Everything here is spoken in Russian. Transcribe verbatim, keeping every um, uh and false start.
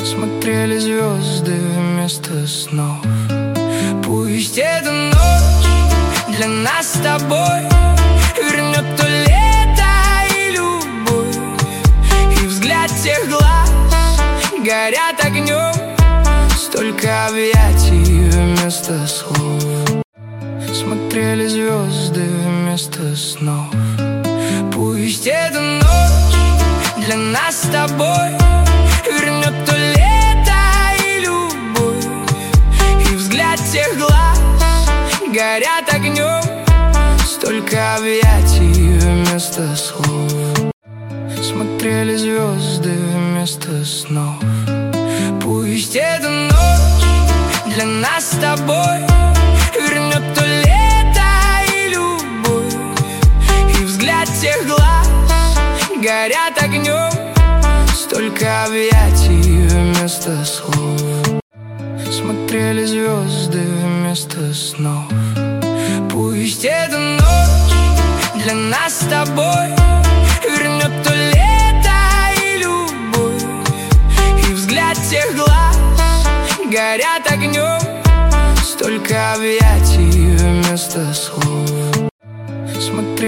смотрели звезды вместо снов. Пусть эта ночь для нас с тобой вернет то лето и любовь, и взгляд тех глаз горят огнем. Столько объятий вместо слов, смотрели звезды вместо снов. Пусть эта ночь для нас с тобой вернет то лето и любовь, и взгляд тех глаз горят огнем. Столько объятий вместо слов, смотрели звезды вместо снов. Пусть эта ночь для нас с тобой вернет то лето и любовь, и взгляд тех глаз горят огнем. Столько объятий вместо слов, смотрели звезды вместо снов. Пусть эта ночь для нас с тобой вернет то лето и любовь, и взгляд тех глаз горят огнем. Столько объятий вместо слов, смотрели